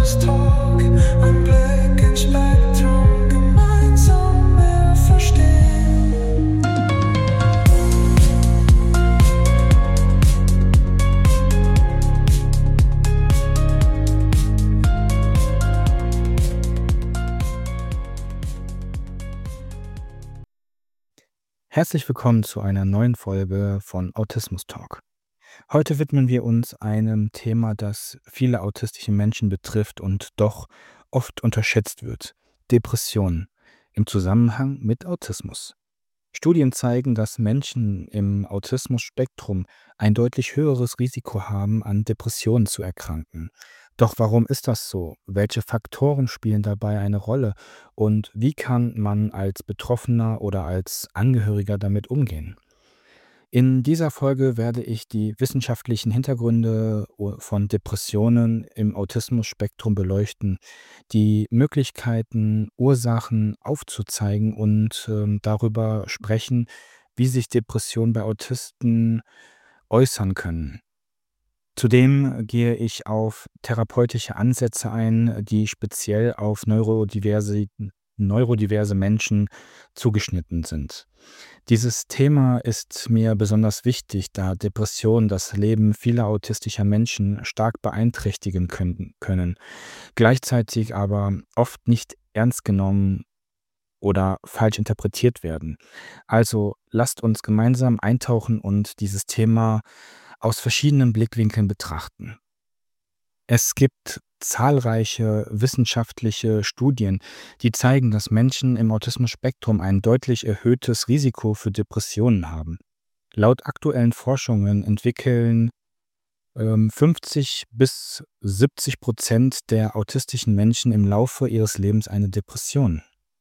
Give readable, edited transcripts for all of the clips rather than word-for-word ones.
Autismus Talk, ein Blick ins Spektrum, gemeinsam mehr verstehen. Herzlich willkommen zu einer neuen Folge von Autismus Talk. Heute widmen wir uns einem Thema, das viele autistische Menschen betrifft und doch oft unterschätzt wird: Depressionen im Zusammenhang mit Autismus. Studien zeigen, dass Menschen im Autismus-Spektrum ein deutlich höheres Risiko haben, an Depressionen zu erkranken. Doch warum ist das so? Welche Faktoren spielen dabei eine Rolle? Und wie kann man als Betroffener oder als Angehöriger damit umgehen? In dieser Folge werde ich die wissenschaftlichen Hintergründe von Depressionen im Autismus-Spektrum beleuchten, die Möglichkeiten, Ursachen aufzuzeigen und darüber sprechen, wie sich Depressionen bei Autisten äußern können. Zudem gehe ich auf therapeutische Ansätze ein, die speziell auf neurodiverse Menschen zugeschnitten sind. Dieses Thema ist mir besonders wichtig, da Depressionen das Leben vieler autistischer Menschen stark beeinträchtigen können, gleichzeitig aber oft nicht ernst genommen oder falsch interpretiert werden. Also lasst uns gemeinsam eintauchen und dieses Thema aus verschiedenen Blickwinkeln betrachten. Es gibt zahlreiche wissenschaftliche Studien, die zeigen, dass Menschen im Autismus-Spektrum ein deutlich erhöhtes Risiko für Depressionen haben. Laut aktuellen Forschungen entwickeln 50-70% der autistischen Menschen im Laufe ihres Lebens eine Depression.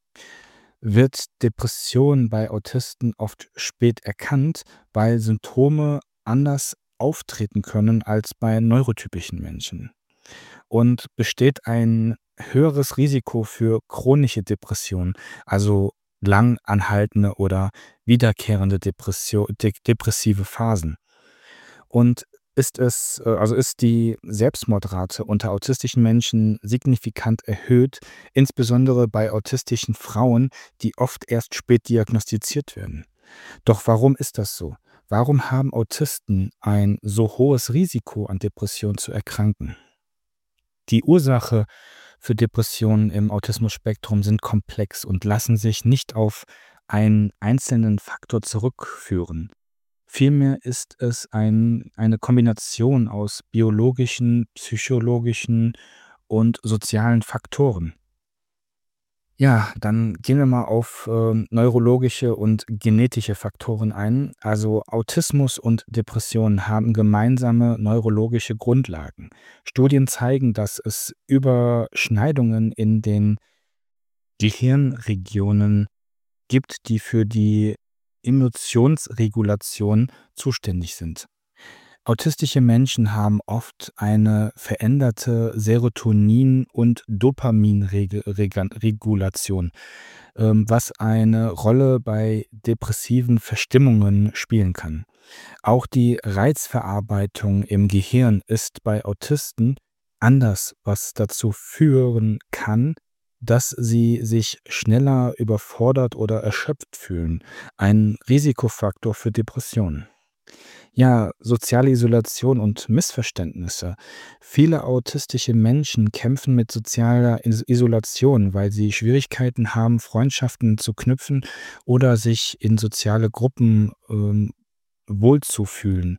Wird Depression bei Autisten oft spät erkannt, weil Symptome anders auftreten können als bei neurotypischen Menschen. Und besteht ein höheres Risiko für chronische Depressionen, also lang anhaltende oder wiederkehrende depressive Phasen. Und ist die Selbstmordrate unter autistischen Menschen signifikant erhöht, insbesondere bei autistischen Frauen, die oft erst spät diagnostiziert werden. Doch warum ist das so? Warum haben Autisten ein so hohes Risiko, an Depressionen zu erkranken? Die Ursache für Depressionen im Autismus-Spektrum sind komplex und lassen sich nicht auf einen einzelnen Faktor zurückführen. Vielmehr ist es eine Kombination aus biologischen, psychologischen und sozialen Faktoren. Ja, dann gehen wir mal auf neurologische und genetische Faktoren ein. Also Autismus und Depressionen haben gemeinsame neurologische Grundlagen. Studien zeigen, dass es Überschneidungen in den Gehirnregionen gibt, die für die Emotionsregulation zuständig sind. Autistische Menschen haben oft eine veränderte Serotonin- und Dopaminregulation, was eine Rolle bei depressiven Verstimmungen spielen kann. Auch die Reizverarbeitung im Gehirn ist bei Autisten anders, was dazu führen kann, dass sie sich schneller überfordert oder erschöpft fühlen. Ein Risikofaktor für Depressionen. Ja, soziale Isolation und Missverständnisse. Viele autistische Menschen kämpfen mit sozialer Isolation, weil sie Schwierigkeiten haben, Freundschaften zu knüpfen oder sich in soziale Gruppen wohlzufühlen.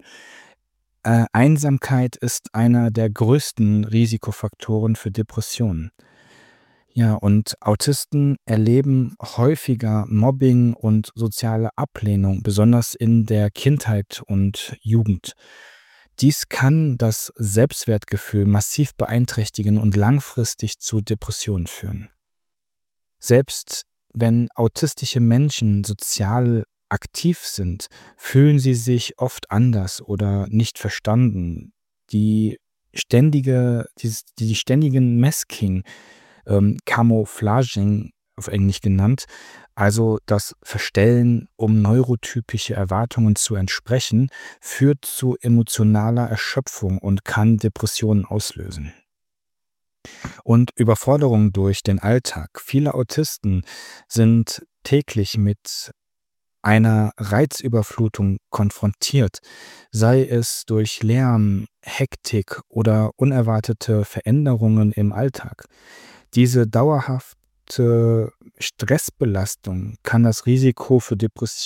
Einsamkeit ist einer der größten Risikofaktoren für Depressionen. Ja, und Autisten erleben häufiger Mobbing und soziale Ablehnung, besonders in der Kindheit und Jugend. Dies kann das Selbstwertgefühl massiv beeinträchtigen und langfristig zu Depressionen führen. Selbst wenn autistische Menschen sozial aktiv sind, fühlen sie sich oft anders oder nicht verstanden. Die ständigen Masking, Camouflaging auf Englisch genannt, also das Verstellen, um neurotypische Erwartungen zu entsprechen, führt zu emotionaler Erschöpfung und kann Depressionen auslösen. Und Überforderung durch den Alltag. Viele Autisten sind täglich mit einer Reizüberflutung konfrontiert, sei es durch Lärm, Hektik oder unerwartete Veränderungen im Alltag. Diese dauerhafte Stressbelastung kann das Risiko für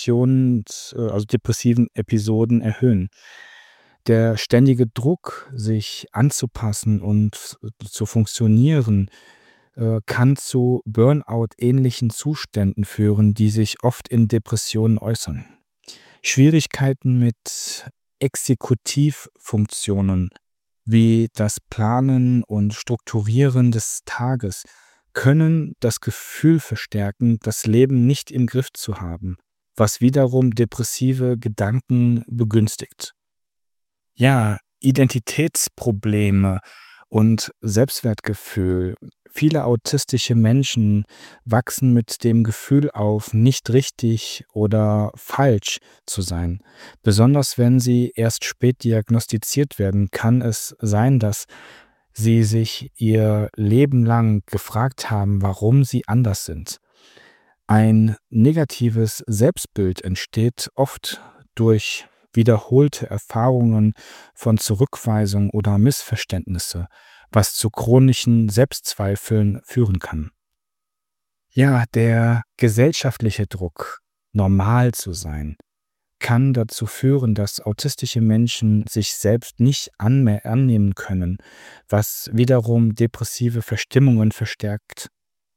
also depressiven Episoden erhöhen. Der ständige Druck, sich anzupassen und zu funktionieren, kann zu Burnout-ähnlichen Zuständen führen, die sich oft in Depressionen äußern. Schwierigkeiten mit Exekutivfunktionen wie das Planen und Strukturieren des Tages können das Gefühl verstärken, das Leben nicht im Griff zu haben, was wiederum depressive Gedanken begünstigt. Ja, Identitätsprobleme und Selbstwertgefühl. Viele autistische Menschen wachsen mit dem Gefühl auf, nicht richtig oder falsch zu sein. Besonders wenn sie erst spät diagnostiziert werden, kann es sein, dass sie sich ihr Leben lang gefragt haben, warum sie anders sind. Ein negatives Selbstbild entsteht oft durch wiederholte Erfahrungen von Zurückweisung oder Missverständnisse, was zu chronischen Selbstzweifeln führen kann. Ja, der gesellschaftliche Druck, normal zu sein, kann dazu führen, dass autistische Menschen sich selbst nicht annehmen können, was wiederum depressive Verstimmungen verstärkt.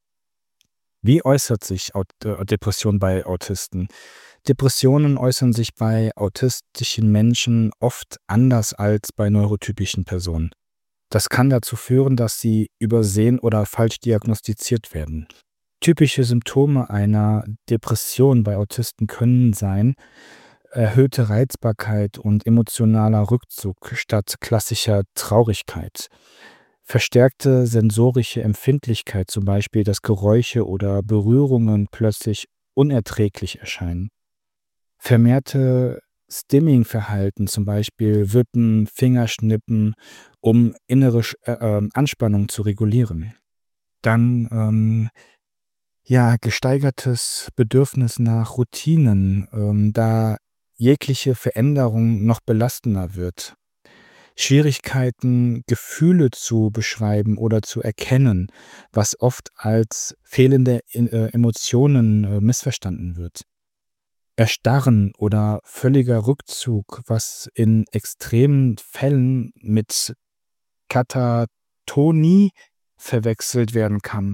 Wie äußert sich Depression bei Autisten? Depressionen äußern sich bei autistischen Menschen oft anders als bei neurotypischen Personen. Das kann dazu führen, dass sie übersehen oder falsch diagnostiziert werden. Typische Symptome einer Depression bei Autisten können sein: erhöhte Reizbarkeit und emotionaler Rückzug statt klassischer Traurigkeit. Verstärkte sensorische Empfindlichkeit, zum Beispiel, dass Geräusche oder Berührungen plötzlich unerträglich erscheinen. Vermehrte Stimming-Verhalten, zum Beispiel Wippen, Fingerschnippen, um innere Anspannung zu regulieren. Dann gesteigertes Bedürfnis nach Routinen, da jegliche Veränderung noch belastender wird. Schwierigkeiten, Gefühle zu beschreiben oder zu erkennen, was oft als fehlende Emotionen missverstanden wird. Erstarren oder völliger Rückzug, was in extremen Fällen mit Katatonie verwechselt werden kann.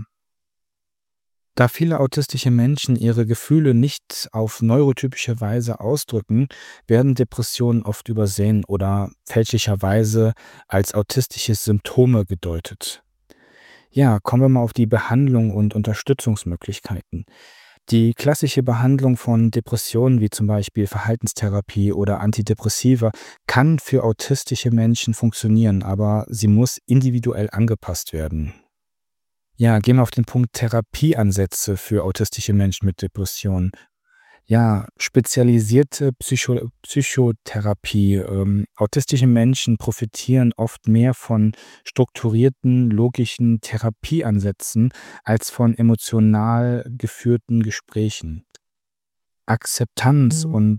Da viele autistische Menschen ihre Gefühle nicht auf neurotypische Weise ausdrücken, werden Depressionen oft übersehen oder fälschlicherweise als autistische Symptome gedeutet. Ja, kommen wir mal auf die Behandlung und Unterstützungsmöglichkeiten. Die klassische Behandlung von Depressionen, wie zum Beispiel Verhaltenstherapie oder Antidepressiva, kann für autistische Menschen funktionieren, aber sie muss individuell angepasst werden. Ja, gehen wir auf den Punkt Therapieansätze für autistische Menschen mit Depressionen. Ja, spezialisierte Psychotherapie. Autistische Menschen profitieren oft mehr von strukturierten, logischen Therapieansätzen als von emotional geführten Gesprächen. Akzeptanz und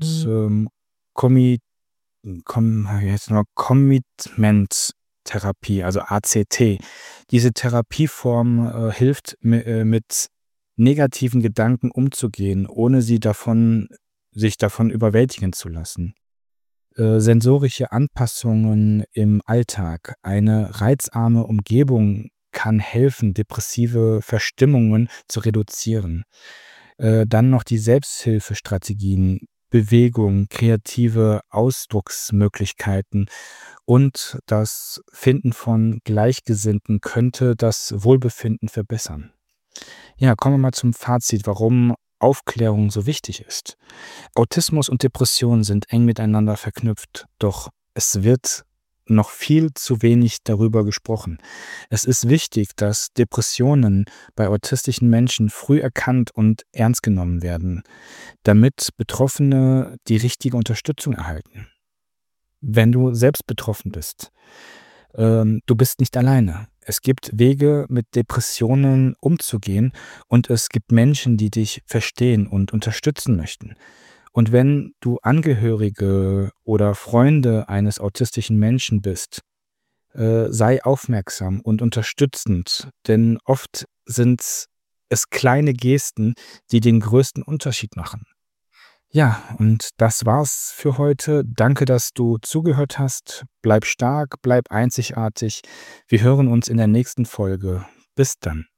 Commitment-Therapie, also ACT. Diese Therapieform hilft mit negativen Gedanken umzugehen, ohne sich davon überwältigen zu lassen. Sensorische Anpassungen im Alltag. Eine reizarme Umgebung kann helfen, depressive Verstimmungen zu reduzieren. Dann noch die Selbsthilfestrategien, Bewegung, kreative Ausdrucksmöglichkeiten und das Finden von Gleichgesinnten könnte das Wohlbefinden verbessern. Ja, kommen wir mal zum Fazit, warum Aufklärung so wichtig ist. Autismus und Depression sind eng miteinander verknüpft, doch es wird noch viel zu wenig darüber gesprochen. Es ist wichtig, dass Depressionen bei autistischen Menschen früh erkannt und ernst genommen werden, damit Betroffene die richtige Unterstützung erhalten. Wenn du selbst betroffen bist, du bist nicht alleine. Es gibt Wege, mit Depressionen umzugehen und es gibt Menschen, die dich verstehen und unterstützen möchten. Und wenn du Angehörige oder Freunde eines autistischen Menschen bist, sei aufmerksam und unterstützend, denn oft sind es kleine Gesten, die den größten Unterschied machen. Ja, und das war's für heute. Danke, dass du zugehört hast. Bleib stark, bleib einzigartig. Wir hören uns in der nächsten Folge. Bis dann.